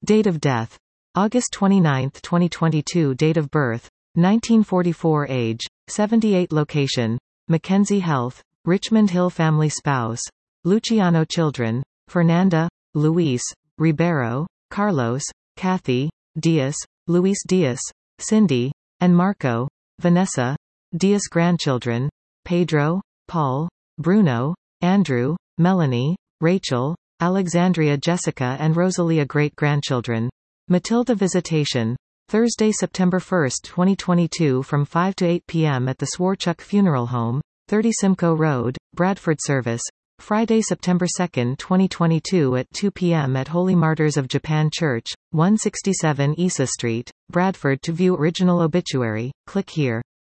Date of death: August 29, 2022. Date of birth: 1944. Age: 78. Location: Mackenzie Health, Richmond Hill. Family: spouse: Luciano. Children: Fernanda, Luis, Ribeiro, Carlos, Kathy, Diaz, Luis Diaz, Cindy, and Marco, Vanessa, Diaz. Grandchildren: Pedro, Paul, Bruno, Andrew, Melanie, Rachel, Alexandria. Jessica and Rosalia. Great-grandchildren: Matilda. Visitation: Thursday, September 1, 2022 from 5 to 8 p.m. at the Swarchuk Funeral Home, 30 Simcoe Road, Bradford. Service: Friday, September 2, 2022 at 2 p.m. at Holy Martyrs of Japan Church, 167 Issa Street, Bradford. To view original obituary, click here.